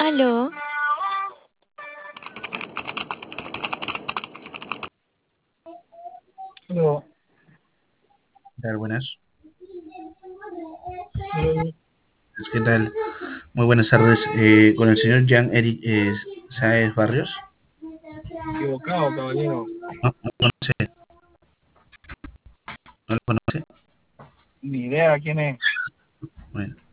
Aló, Pero, ¿Qué tal? Buenas. pero ¿Qué tal? Muy buenas tardes. Con el señor Jean-Eric Sáez Barrios. equivocado, caballero. No, no lo conoce. ¿No lo conoce? Ni idea quién es. Bueno.